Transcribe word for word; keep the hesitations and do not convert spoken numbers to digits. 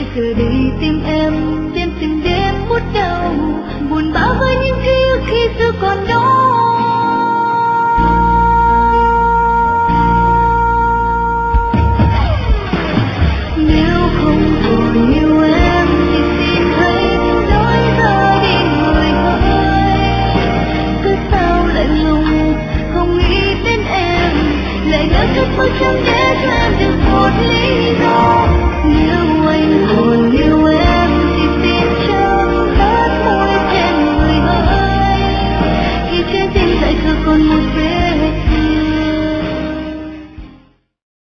giờ đây tim em đêm từng đêm bút đầu buồn bã với những ký ức khi xưa còn đó.